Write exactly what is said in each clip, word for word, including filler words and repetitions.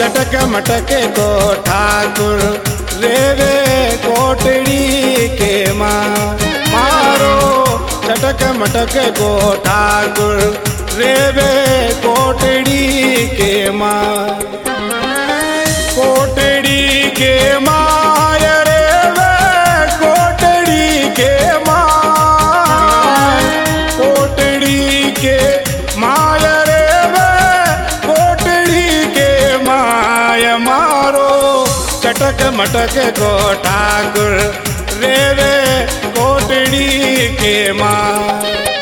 चटक मटक को ठाकुर रेवे कोटड़ी के माँ मारो चटक मटक को ठाकुर रेवे कोटड़ी के माँ कोटड़ी के माँ रेवे कोटड़ी के माँ कोटड़ी के माँ रेवे कोटड़ी के माँ मारो चटक मटक को ठाकुर रेवे कोटड़ी के माँ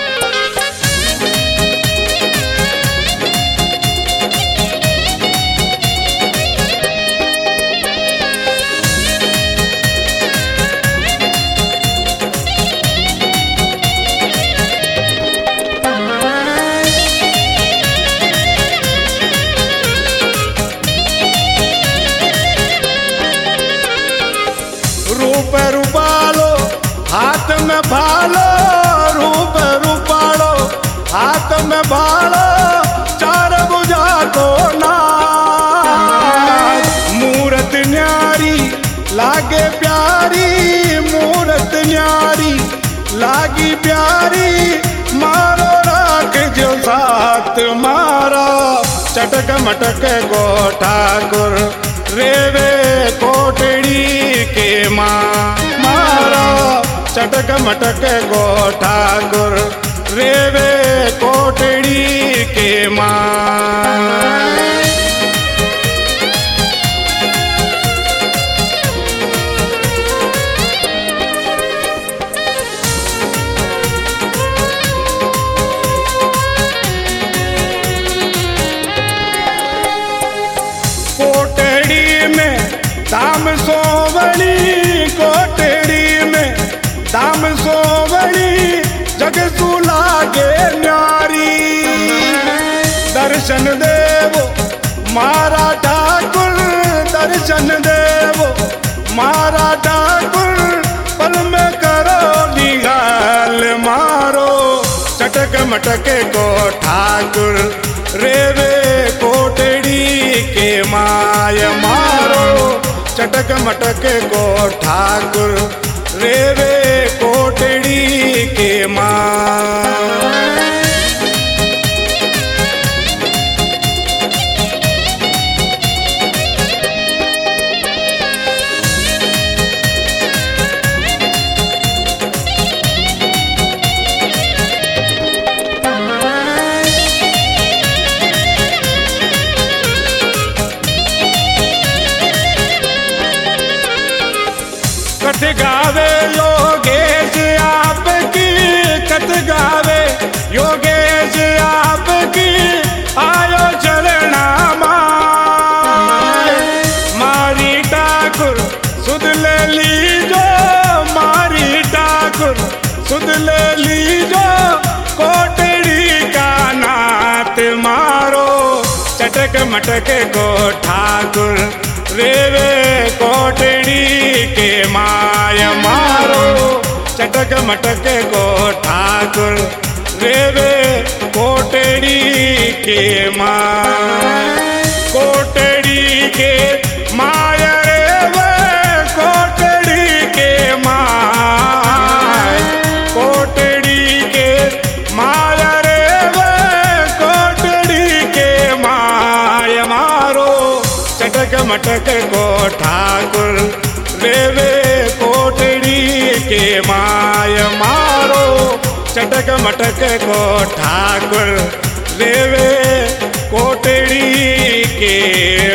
रूप रूपालो हाथ में भालो रूप रूपालो हाथ में भालो चार बुझा को नाच मूरत न्यारी लागे प्यारी मूरत न्यारी लागी प्यारी मारो राख जो साथ मारो चटक मटक को ठाकुर रेवे कोटड़ी के माँ मारो चटक मटक को ठाकुर रेवे कोटड़ी के माँ दाम सोवणी कोटड़ी में दाम सोवणी जग सु लागे न्यारी दर्शन देवो मारा ठाकुर दर्शन देवो मारा ठाकुर पल में करो निगाल मारो चटक मटक को ठाकुर रेवे कोटड़ी के माय मारो चटक मटक को ठाकुर रेवे कोटड़ी के माँ कथ गावे योगेश आपकी कथ गावे योगेश आपकी आयो चरणा मारी ठाकुर सुध ले लीजो मारी ठाकुर सुध ले लीजो कोटड़ी का नाथ मारो चटक मटक को ठाकुर रेवे कोटड़ी के माय मारो चटक मटक को ठाकुर रेवे कोटड़ी के माँ कोटड़ी के माय रेवे कोटड़ी के माँ कोटड़ी के माय रेवे कोटड़ी के माय मारो चटक मटक को ठाकुर रेवे कोटड़ी के माय मारो चटक मटक को ठाकुर रेवे कोटड़ी के